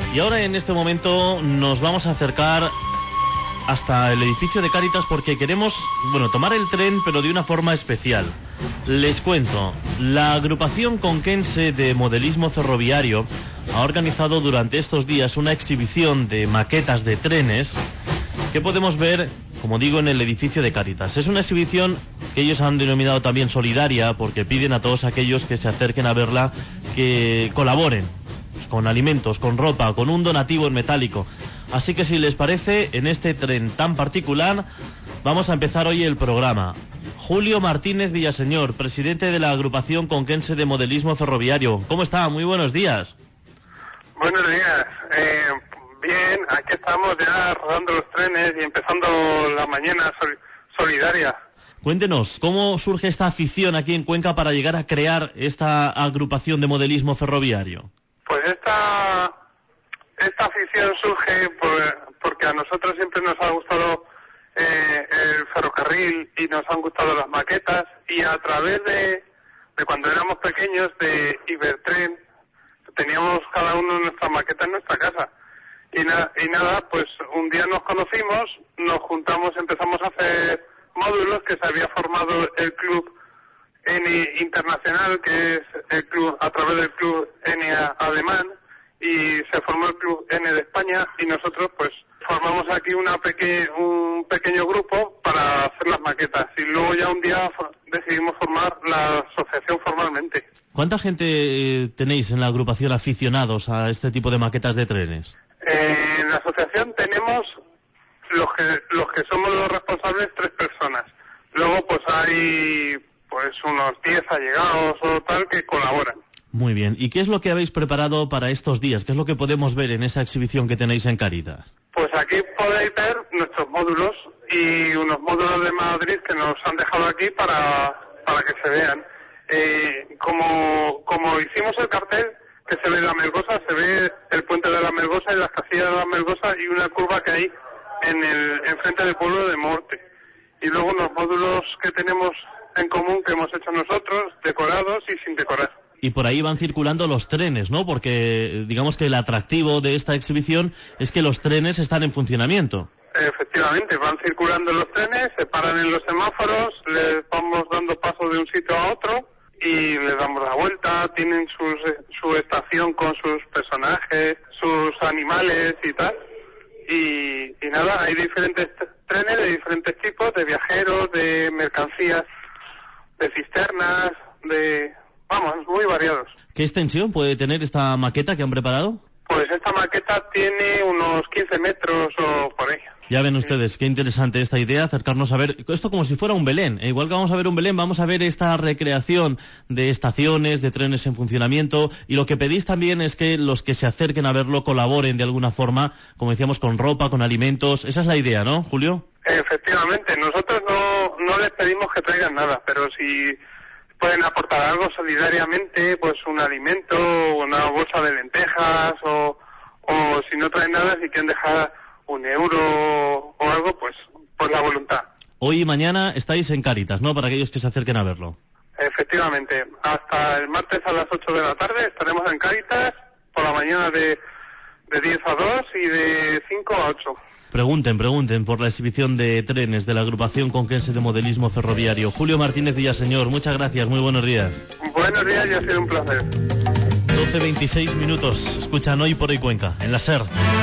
Y ahora en este momento nos vamos a acercar hasta el edificio de Cáritas porque queremos, tomar el tren, pero de una forma especial. Les cuento, la agrupación conquense de modelismo ferroviario ha organizado durante estos días una exhibición de maquetas de trenes que podemos ver, como digo, en el edificio de Cáritas. Es una exhibición que ellos han denominado también solidaria porque piden a todos aquellos que se acerquen a verla que colaboren con alimentos, con ropa, con un donativo en metálico. Así que si les parece, en este tren tan particular vamos a empezar hoy el programa. Julio Martínez Villaseñor, presidente de la agrupación conquense de modelismo ferroviario. ¿Cómo está? Muy buenos días. Buenos días. Bien, aquí estamos ya rodando los trenes y empezando la mañana solidaria. Cuéntenos, ¿cómo surge esta afición aquí en Cuenca para llegar a crear esta agrupación de modelismo ferroviario? Pues esta afición surge porque a nosotros siempre nos ha gustado el ferrocarril y nos han gustado las maquetas, y a través de cuando éramos pequeños de Ibertren teníamos cada uno nuestra maqueta en nuestra casa y nada, pues un día nos conocimos, nos juntamos, empezamos a hacer módulos, que se había formado el Club N Internacional, que es el club a través del Club N alemán, y se formó el Club N de España, y nosotros pues formamos aquí un pequeño grupo para hacer las maquetas, y luego ya un día decidimos formar la asociación formalmente. ¿Cuánta gente tenéis en la agrupación aficionados a este tipo de maquetas de trenes? En la asociación tenemos los que somos los responsables, 3 personas. Luego pues hay unos 10 allegados o tal que colaboran. Muy bien. ¿Y qué es lo que habéis preparado para estos días? ¿Qué es lo que podemos ver en esa exhibición que tenéis en Cáritas? Pues aquí podéis ver nuestros módulos y unos módulos de Madrid que nos han dejado aquí para que se vean. Como hicimos el cartel, que se ve la Melgosa, se ve el puente de la Melgosa y las casillas de la Melgosa y una curva que hay enfrente del pueblo de Morte. Y luego unos módulos que tenemos en común que hemos hecho nosotros, decorados y sin decorar. Y por ahí van circulando los trenes, ¿no? Porque digamos que el atractivo de esta exhibición es que los trenes están en funcionamiento. Efectivamente, van circulando los trenes, se paran en los semáforos, les vamos dando paso de un sitio a otro y les damos la vuelta, tienen su estación con sus personajes, sus animales y tal. Y nada, hay diferentes trenes de diferentes tipos, de viajeros, de mercancías, de cisternas, muy variados. ¿Qué extensión puede tener esta maqueta que han preparado? Pues esta maqueta tiene unos 15 metros o por ahí. Ya ven ustedes, qué interesante esta idea, acercarnos a ver esto como si fuera un Belén. Igual que vamos a ver un Belén, vamos a ver esta recreación de estaciones, de trenes en funcionamiento, y lo que pedís también es que los que se acerquen a verlo colaboren de alguna forma, como decíamos, con ropa, con alimentos. Esa es la idea, ¿no, Julio? Efectivamente, nosotros no les pedimos que traigan nada, pero si pueden aportar algo solidariamente, pues un alimento, una bolsa de lentejas, o si no traen nada, si quieren dejar €1 o algo, pues la voluntad. Hoy y mañana estáis en Cáritas, ¿no? Para aquellos que se acerquen a verlo. Efectivamente, hasta el martes a las 8 de la tarde estaremos en Cáritas, por la mañana de 10 a 2 y de 5 a 8. Pregunten por la exhibición de trenes de la agrupación conquense de modelismo ferroviario. Julio Martínez Villaseñor, muchas gracias, muy buenos días. Buenos días y ha sido un placer. 12:26 minutos, escuchan Hoy por Hoy Cuenca, en la SER.